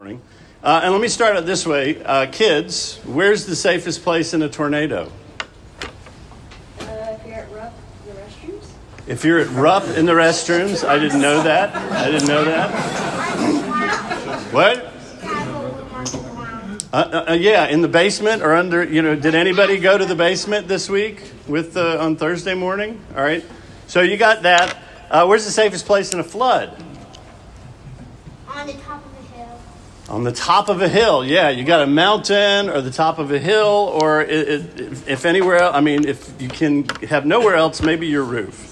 And let me start it this way. Kids, where's the safest place in a tornado? If you're at Rupp, the restrooms. If you're at Rupp in the restrooms? I didn't know that. What? Yeah, in the basement or under, did anybody go to the basement this week on Thursday morning? All right. So you got that. Where's the safest place in a flood? On the top of a hill. On the top of a hill, yeah. You got a mountain or the top of a hill, or if anywhere else, if you can have nowhere else, maybe your roof.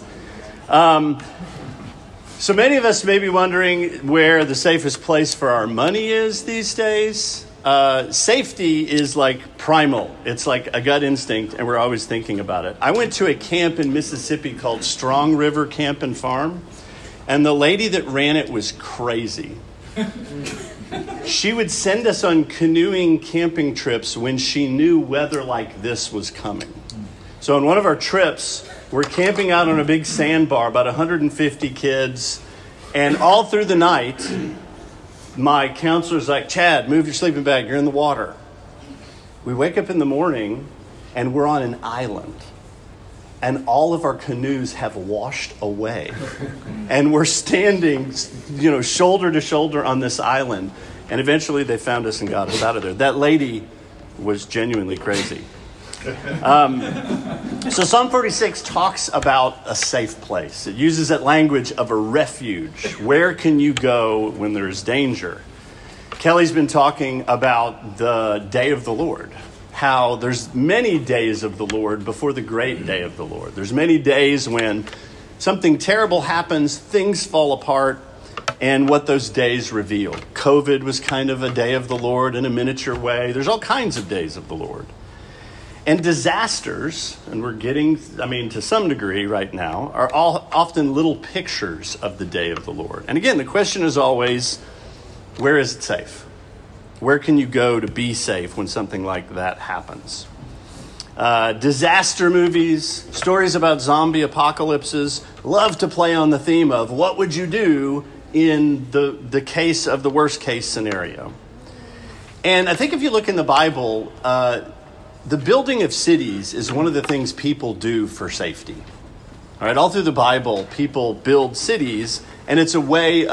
So many of us may be wondering where the safest place for our money is these days. Safety is like primal. It's like a gut instinct, and we're always thinking about it. I went to a camp in Mississippi called Strong River Camp and Farm, and the lady that ran it was crazy. She would send us on canoeing camping trips when she knew weather like this was coming. So on one of our trips, we're camping out on a big sandbar, about 150 kids, and all through the night, my counselor's like, Chad, move your sleeping bag, you're in the water. We wake up in the morning, and we're on an island. And all of our canoes have washed away. And we're standing, shoulder to shoulder on this island. And eventually they found us and got us out of there. That lady was genuinely crazy. So Psalm 46 talks about a safe place. It uses that language of a refuge. Where can you go when there's danger? Kelly's been talking about the day of the Lord. How there's many days of the Lord before the great day of the Lord. There's many days when something terrible happens, things fall apart, and what those days reveal. COVID was kind of a day of the Lord in a miniature way. There's all kinds of days of the Lord. And disasters, and we're getting, to some degree right now, are all often little pictures of the day of the Lord. And again, the question is always, where is it safe? Where can you go to be safe when something like that happens? Disaster movies, stories about zombie apocalypses love to play on the theme of what would you do in the case of the worst case scenario. And I think if you look in the Bible, the building of cities is one of the things people do for safety. All right, all through the Bible, people build cities, and it's a way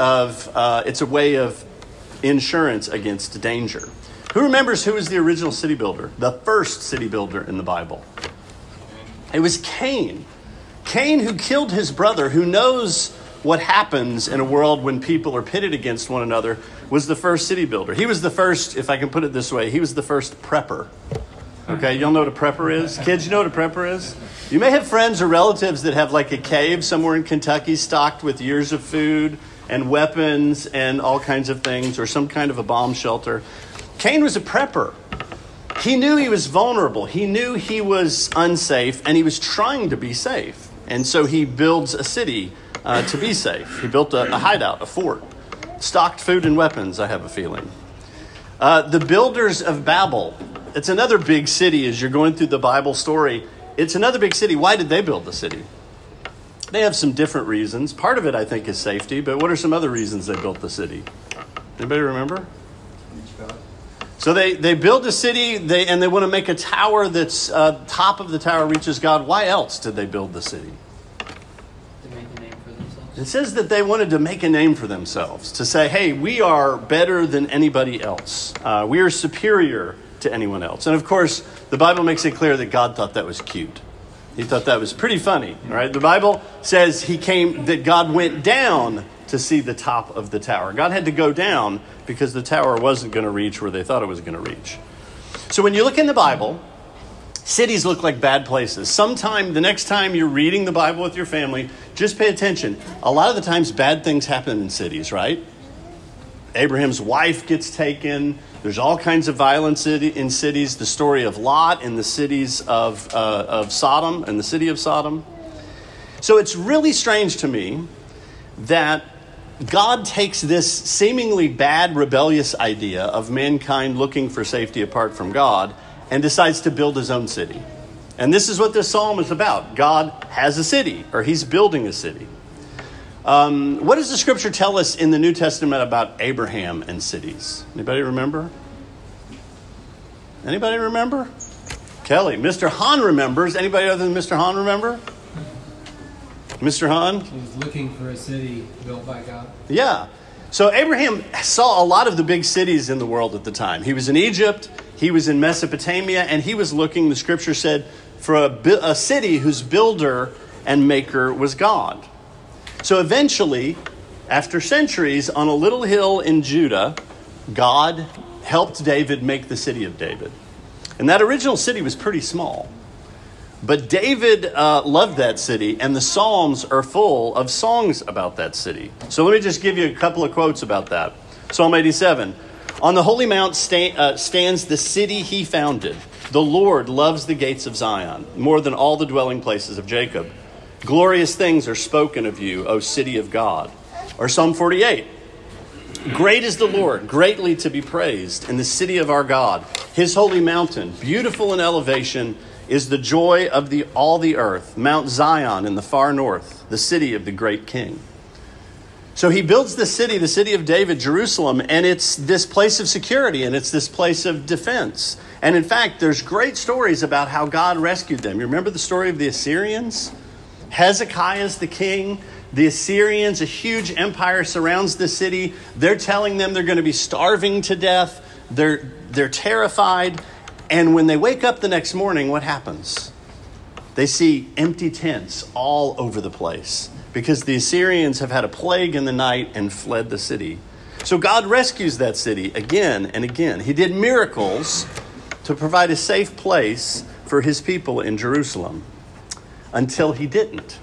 of insurance against danger. Who remembers who was the original city builder? The first city builder in the Bible. It was Cain. Cain, who killed his brother, who knows what happens in a world when people are pitted against one another, was the first city builder. He was the first, if I can put it this way, he was the first prepper. Okay, y'all know what a prepper is? Kids, you know what a prepper is? You may have friends or relatives that have like a cave somewhere in Kentucky stocked with years of food and weapons and all kinds of things, or some kind of a bomb shelter. Cain was a prepper. He knew he was vulnerable. He knew he was unsafe, and he was trying to be safe. And so he builds a city to be safe. He built a hideout, a fort, stocked food and weapons, I have a feeling. The builders of Babel. It's another big city as you're going through the Bible story. It's another big city. Why did they build the city? They have some different reasons. Part of it, I think, is safety. But what are some other reasons they built the city? Anybody remember? So they build a city, and they want to make a tower that's top of the tower reaches God. Why else did they build the city? To make a name for themselves. It says that they wanted to make a name for themselves. To say, hey, we are better than anybody else. We are superior to anyone else. And of course, the Bible makes it clear that God thought that was cute. He thought that was pretty funny, right? The Bible says that God went down to see the top of the tower. God had to go down because the tower wasn't going to reach where they thought it was going to reach. So when you look in the Bible, cities look like bad places. The next time you're reading the Bible with your family, just pay attention. A lot of the times bad things happen in cities, right? Abraham's wife gets taken. There's all kinds of violence in cities. The story of Lot in the cities of Sodom and the city of Sodom. So it's really strange to me that God takes this seemingly bad, rebellious idea of mankind looking for safety apart from God and decides to build his own city. And this is what this psalm is about. God has a city, or he's building a city. What does the scripture tell us in the New Testament about Abraham and cities? Anybody remember? Anybody remember? Kelly. Mr. Hahn remembers. Anybody other than Mr. Hahn remember? Mr. Hahn? He was looking for a city built by God. Yeah. So Abraham saw a lot of the big cities in the world at the time. He was in Egypt, he was in Mesopotamia, and he was looking, the scripture said, for a city whose builder and maker was God. So eventually, after centuries, on a little hill in Judah, God helped David make the city of David. And that original city was pretty small. But David loved that city, and the Psalms are full of songs about that city. So let me just give you a couple of quotes about that. Psalm 87. On the holy mount stands the city he founded. The Lord loves the gates of Zion more than all the dwelling places of Jacob. Glorious things are spoken of you, O city of God. Or Psalm 48. Great is the Lord, greatly to be praised in the city of our God. His holy mountain, beautiful in elevation, is the joy of all the earth. Mount Zion in the far north, the city of the great king. So he builds the city of David, Jerusalem, and it's this place of security, and it's this place of defense. And in fact, there's great stories about how God rescued them. You remember the story of the Assyrians? Hezekiah's the king. The Assyrians, a huge empire, surrounds the city. They're telling them they're going to be starving to death. They're terrified. And when they wake up the next morning, what happens? They see empty tents all over the place because the Assyrians have had a plague in the night and fled the city. So God rescues that city again and again. He did miracles to provide a safe place for his people in Jerusalem until he didn't.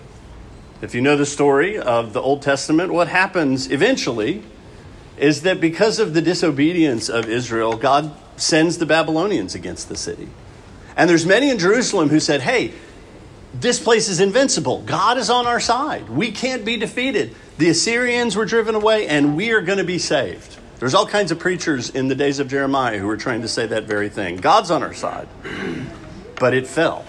If you know the story of the Old Testament, what happens eventually is that because of the disobedience of Israel, God sends the Babylonians against the city. And there's many in Jerusalem who said, hey, this place is invincible. God is on our side. We can't be defeated. The Assyrians were driven away and we are going to be saved. There's all kinds of preachers in the days of Jeremiah who were trying to say that very thing. God's on our side. But it fell.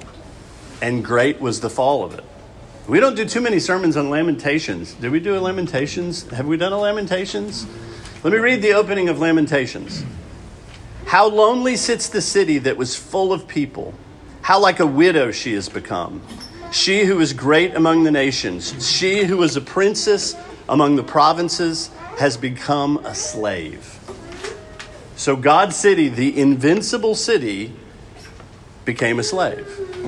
And great was the fall of it. We don't do too many sermons on Lamentations. Did we do a Lamentations? Have we done a Lamentations? Let me read the opening of Lamentations. How lonely sits the city that was full of people. How like a widow she has become. She who is great among the nations. She who was a princess among the provinces has become a slave. So God's city, the invincible city, became a slave.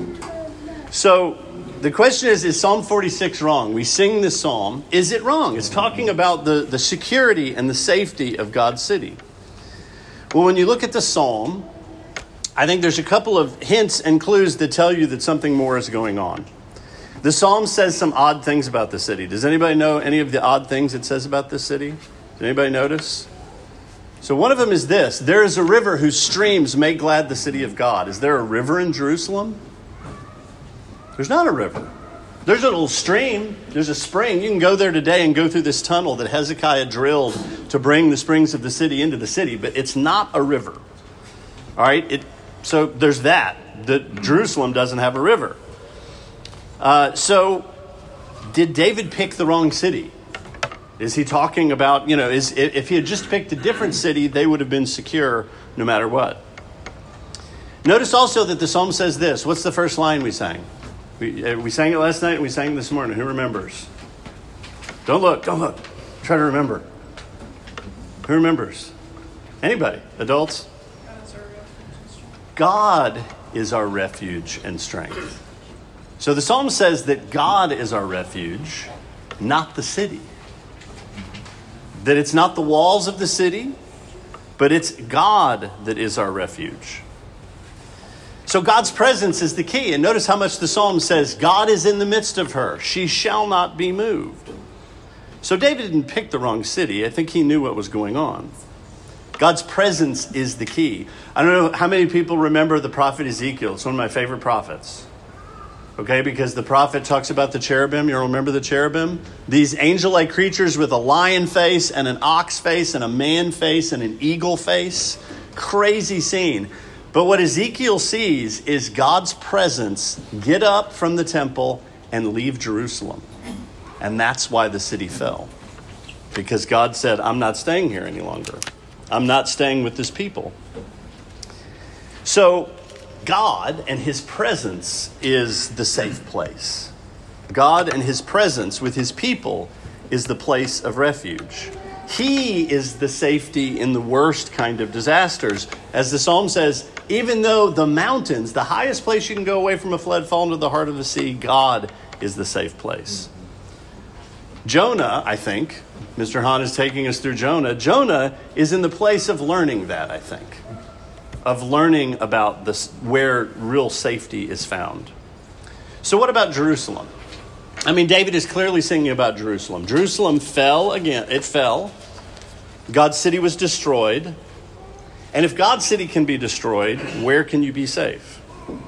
So the question is Psalm 46 wrong? We sing this psalm. Is it wrong? It's talking about the security and the safety of God's city. Well, when you look at the psalm, I think there's a couple of hints and clues that tell you that something more is going on. The psalm says some odd things about the city. Does anybody know any of the odd things it says about this city? Did anybody notice? So one of them is this. There is a river whose streams make glad the city of God. Is there a river in Jerusalem? There's not a river. There's a little stream. There's a spring. You can go there today and go through this tunnel that Hezekiah drilled to bring the springs of the city into the city, but it's not a river. All right? So there's that. Jerusalem doesn't have a river. So did David pick the wrong city? Is he talking about, if he had just picked a different city, they would have been secure no matter what. Notice also that the psalm says this. What's the first line we sang? We sang it last night and we sang it this morning. Who remembers? Don't look. Try to remember. Who remembers? Anybody? Adults? God is our refuge and strength. So the psalm says that God is our refuge, not the city. That it's not the walls of the city, but it's God that is our refuge. So God's presence is the key. And notice how much the psalm says, God is in the midst of her. She shall not be moved. So David didn't pick the wrong city. I think he knew what was going on. God's presence is the key. I don't know how many people remember the prophet Ezekiel. It's one of my favorite prophets. Okay, because the prophet talks about the cherubim. You remember the cherubim? These angel-like creatures with a lion face and an ox face and a man face and an eagle face. Crazy scene. But what Ezekiel sees is God's presence get up from the temple and leave Jerusalem. And that's why the city fell. Because God said, I'm not staying here any longer. I'm not staying with this people. So God and his presence is the safe place. God and his presence with his people is the place of refuge. He is the safety in the worst kind of disasters. As the psalm says, even though the mountains, the highest place you can go away from a flood, fall into the heart of the sea, God is the safe place. Jonah, I think, Mr. Hahn is taking us through Jonah. Jonah is in the place of learning that, I think, of learning about this, where real safety is found. So what about Jerusalem? I mean, David is clearly singing about Jerusalem. Jerusalem fell again. It fell. God's city was destroyed. And if God's city can be destroyed, where can you be safe?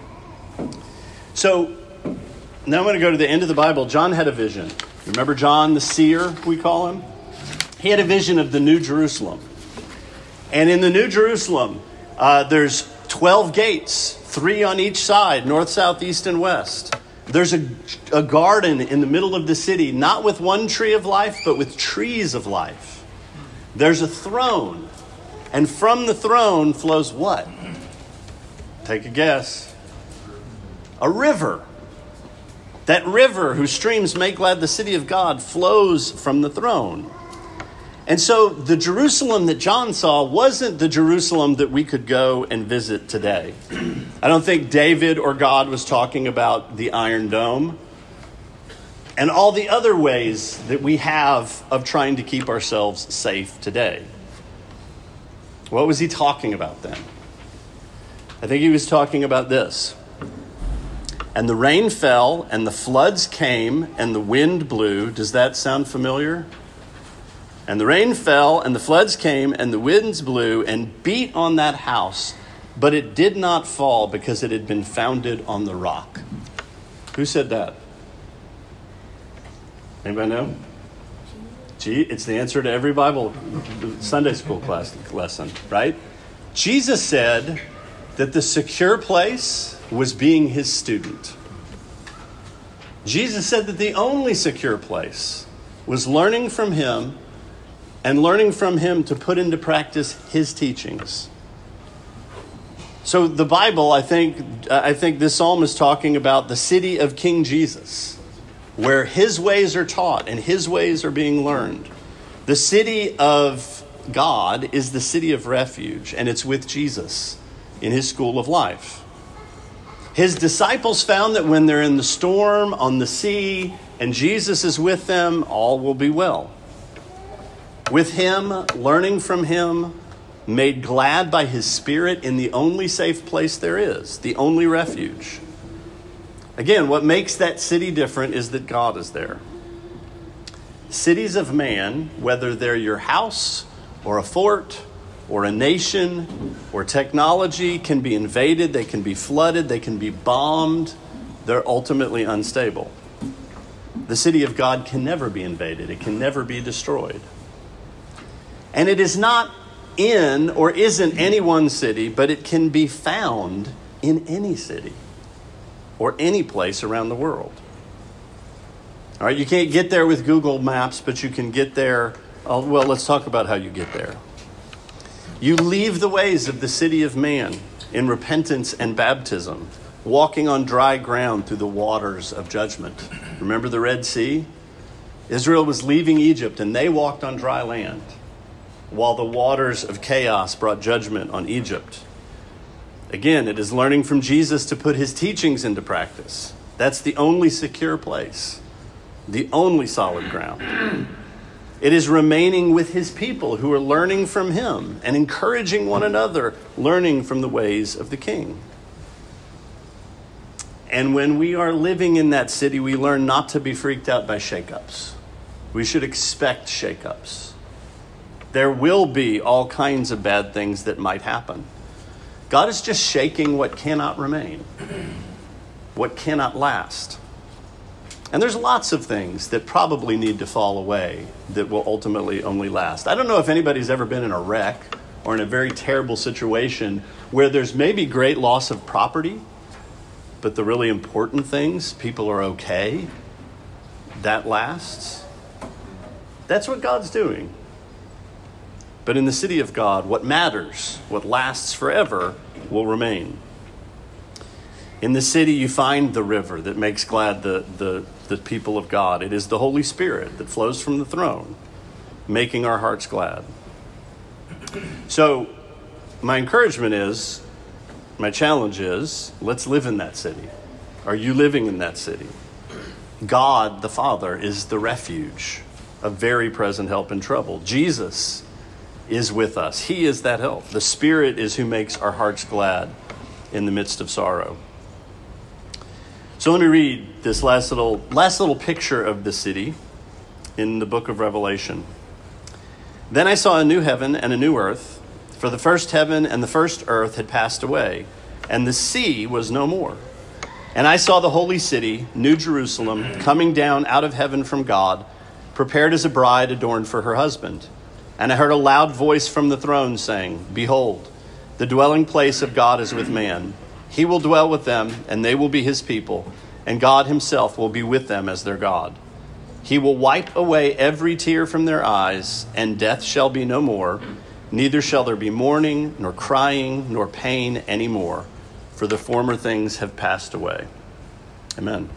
So now I'm going to go to the end of the Bible. John had a vision. Remember John, the seer, we call him? He had a vision of the New Jerusalem. And in the New Jerusalem, there's 12 gates, 3 on each side, north, south, east, and west. There's a garden in the middle of the city, not with one tree of life, but with trees of life. There's a throne. And from the throne flows what? Take a guess. A river. That river whose streams make glad the city of God flows from the throne. And so the Jerusalem that John saw wasn't the Jerusalem that we could go and visit today. I don't think David or God was talking about the Iron Dome and all the other ways that we have of trying to keep ourselves safe today. What was he talking about then? I think he was talking about this. And the rain fell, and the floods came, and the wind blew. Does that sound familiar? And the rain fell, and the floods came, and the winds blew, and beat on that house. But it did not fall, because it had been founded on the rock. Who said that? Anybody know? Gee, it's the answer to every Bible Sunday school class lesson, right? Jesus said that the secure place was being his student. Jesus said that the only secure place was learning from him and learning from him to put into practice his teachings. So the Bible, I think this psalm is talking about the city of King Jesus, where his ways are taught and his ways are being learned. The city of God is the city of refuge, and it's with Jesus in his school of life. His disciples found that when they're in the storm on the sea and Jesus is with them, all will be well. With him, learning from him, made glad by his Spirit in the only safe place there is, the only refuge. Again, what makes that city different is that God is there. Cities of man, whether they're your house or a fort or a nation or technology, can be invaded, they can be flooded, they can be bombed. They're ultimately unstable. The city of God can never be invaded. It can never be destroyed. And it is not in or isn't any one city, but it can be found in any city or any place around the world. All right, you can't get there with Google Maps, but you can get there. Well, let's talk about how you get there. You leave the ways of the city of man in repentance and baptism, walking on dry ground through the waters of judgment. Remember the Red Sea? Israel was leaving Egypt, and they walked on dry land, while the waters of chaos brought judgment on Egypt. Again, it is learning from Jesus to put his teachings into practice. That's the only secure place, the only solid ground. It is remaining with his people who are learning from him and encouraging one another, learning from the ways of the King. And when we are living in that city, we learn not to be freaked out by shakeups. We should expect shakeups. There will be all kinds of bad things that might happen. God is just shaking what cannot remain, what cannot last. And there's lots of things that probably need to fall away that will ultimately only last. I don't know if anybody's ever been in a wreck or in a very terrible situation where there's maybe great loss of property, but the really important things, people are okay. that lasts. That's what God's doing. But in the city of God, what matters, what lasts forever, will remain. In the city, you find the river that makes glad the people of God. It is the Holy Spirit that flows from the throne, making our hearts glad. So my encouragement is, my challenge is, let's live in that city. Are you living in that city? God, the Father, is the refuge, a very present help in trouble. Jesus is with us. He is that help. The Spirit is who makes our hearts glad in the midst of sorrow. So let me read this last little picture of the city in the book of Revelation. Then I saw a new heaven and a new earth, for the first heaven and the first earth had passed away, and the sea was no more. And I saw the holy city, New Jerusalem, coming down out of heaven from God, prepared as a bride adorned for her husband. And I heard a loud voice from the throne saying, Behold, the dwelling place of God is with man. He will dwell with them, and they will be his people, and God himself will be with them as their God. He will wipe away every tear from their eyes, and death shall be no more. Neither shall there be mourning, nor crying, nor pain any more, for the former things have passed away. Amen.